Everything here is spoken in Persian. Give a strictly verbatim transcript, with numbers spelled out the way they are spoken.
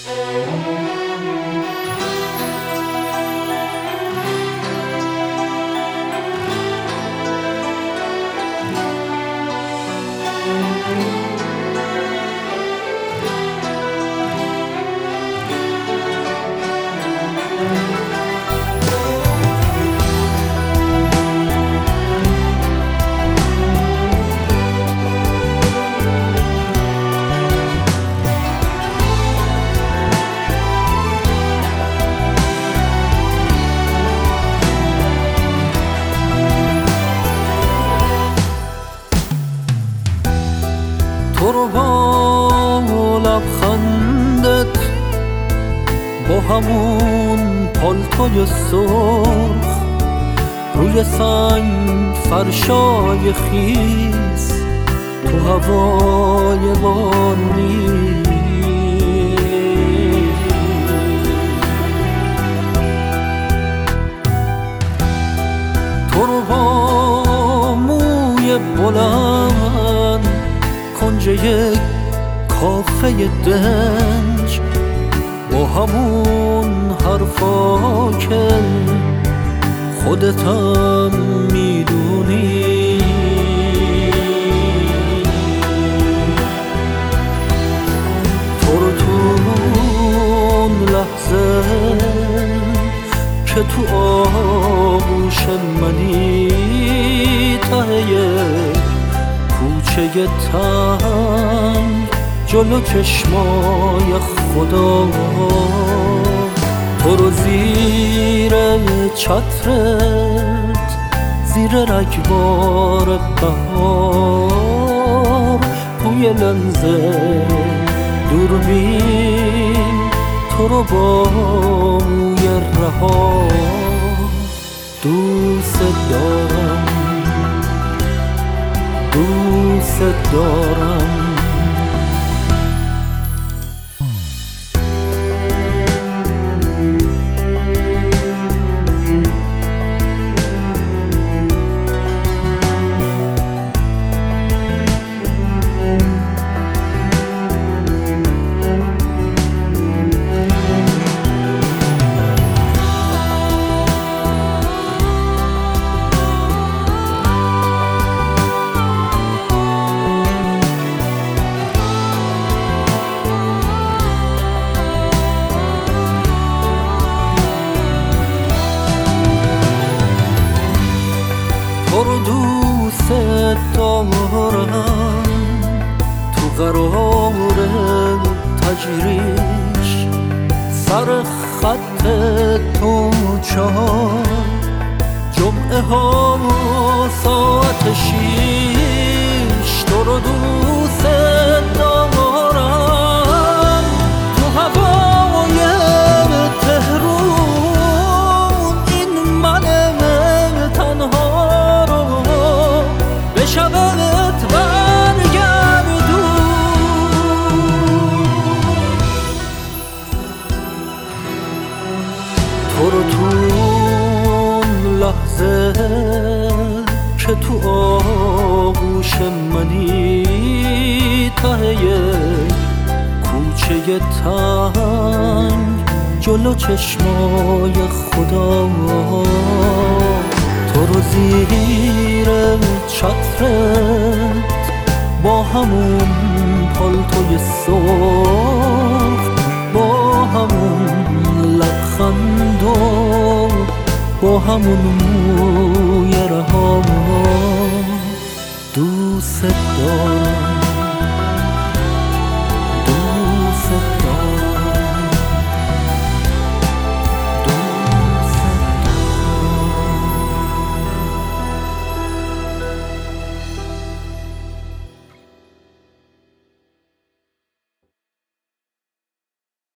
تو رو با لبخندت با همون پالتوی سرخ روی سنگ فرشای خیس تو هوای بارونی، تو رو با موی بلند کنج یک کافه دنج با همون حرفا که خودتم میدونی، تو رو تو اون لحظه که تو آغوش منی ته کوچه تنگ جلو چشمای خدا، تو رو زیر چترت زیر رگبار بهار توی لنز دوربین تو رو با موی رها دوست دارم، دوست دارم. تو رو دوست دارم تو قرار تجریش سر خط تو چهار جمعه ها ساعت شیش، تو رو دوست دارم تو هوای تهرون این من تنها به شبت برگردون، تو رو تو اون لحظه که تو آغوش منی ته کوچه تنگ جلو چشمای خدا، تو رو زیر چترت با همون پالتوی سرخ با همون لبخند و با همون موی رها دوست دارم.